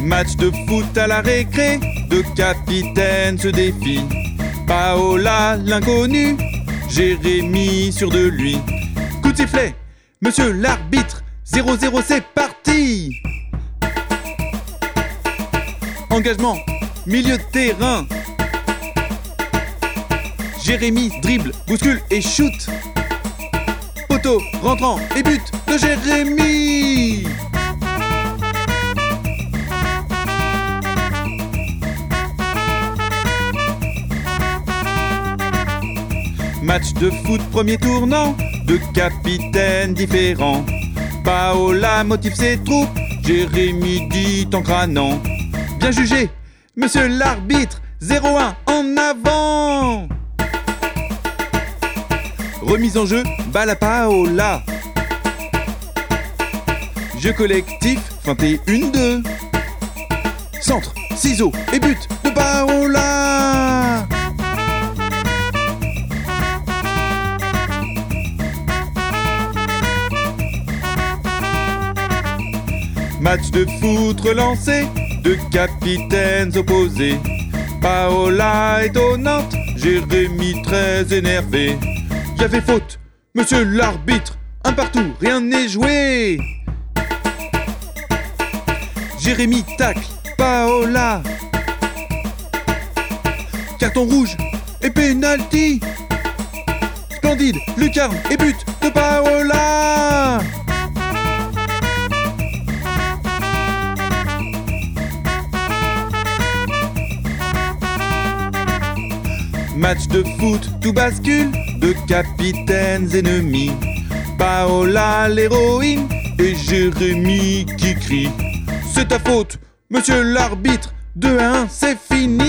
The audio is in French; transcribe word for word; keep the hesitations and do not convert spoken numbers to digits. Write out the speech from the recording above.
Match de foot à la récré, deux capitaines se défient. Paola, l'inconnu, Jérémy sûr de lui. Coup de sifflet, monsieur l'arbitre, zéro zéro c'est parti. Engagement, milieu de terrain. Jérémy dribble, bouscule et shoot. Poteau, rentrant et but de Jérémy. Match de foot premier tournant, deux capitaines différents. Paola motive ses troupes, Jérémy dit en crânant. Bien jugé, monsieur l'arbitre, zéro un en avant. Remise en jeu, balle à Paola. Jeu collectif, feinté une deux. Centre, ciseaux et but de Paola. Match de foot relancé, deux capitaines opposés. Paola étonnante, Jérémy très énervé. Y avait faute, monsieur l'arbitre, un partout, rien n'est joué. Jérémy tacle, Paola. Carton rouge et pénalty. Splendide, lucarne et but de Paola. Match de foot, tout bascule, deux capitaines ennemis. Paola l'héroïne et Jérémy qui crie. C'est ta faute, monsieur l'arbitre, deux à un, c'est fini.